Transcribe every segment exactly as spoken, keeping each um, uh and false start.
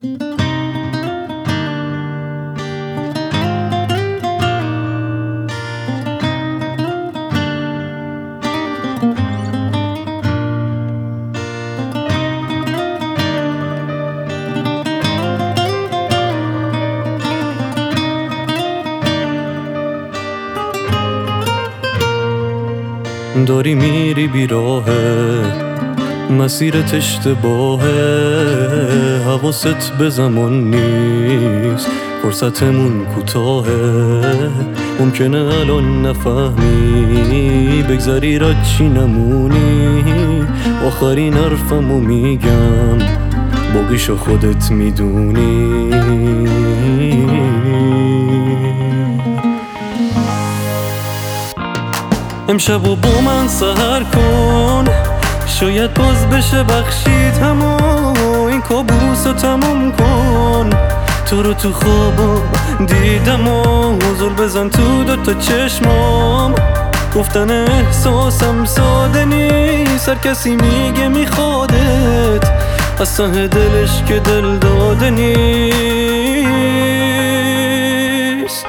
داری میری بیراهه، مسیرت اشتباهه، حواست به زمان نیست، فرصتمون کوتاهه. ممکنه الان نفهمی، بگذری را چی نمونی. آخرین حرفمو میگم، باقیشو خودت میدونی. امشب و با من سحر کن، شاید باز بشه بخشید همو این کابوس رو تموم کن. تو رو تو خوابم دیدم و حضور بزن تو دوتا چشمام. گفتن احساسم ساده نیست، هر کسی میگه میخوادت، از ته دلش که دل داده نیست.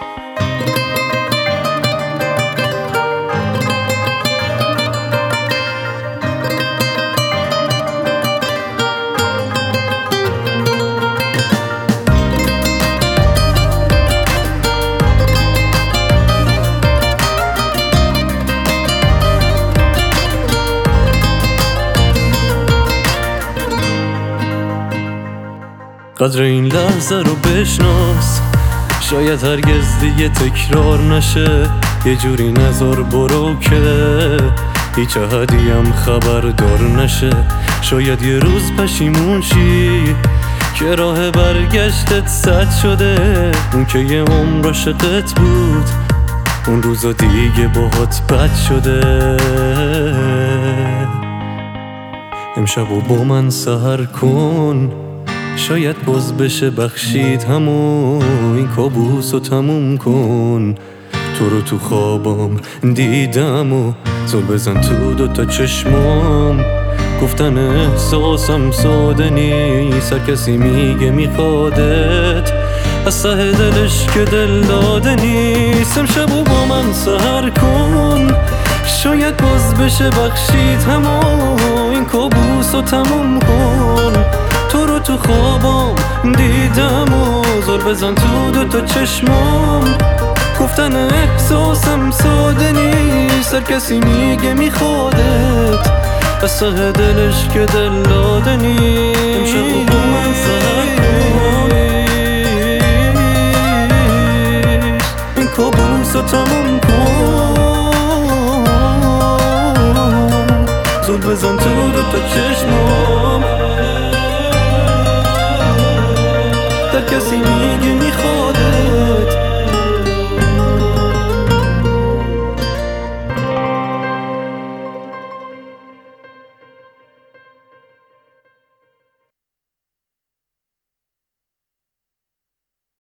قدر این لحظه رو بشناس، شاید هرگز دیگه تکرار نشه. یه جوری نذار برو که هیچ احدی هم خبردار نشه. شاید یه روز پشیمون شی که راه برگشتت سد شده. اون که یه عمر عاشقت بود، اون روزا دیگه باهات بد شده. امشب و با من سحر کن، شاید باز بشه بخشید همو این کابوس رو تموم کن. تو رو تو خوابم دیدم و زل بزن تو دوتا چشمام. گفتن احساسم ساده نیست، هر کسی میگه میخوادت، از ته دلش که دل داده نیست. امشب و با من سحر کن، شاید باز بشه بخشید همو این کابوس رو تموم کن. تو رو تو خوابم دیدم و زل بزن تو دوتا چشمام. گفتن احساسم ساده نیست، هر کسی میگه میخوادت، از ته دلش که دل داده نیست. امشب و با من سحر کن، این کابوس رو تموم کن. زل بزن تو دوتا چشمام، هر کسی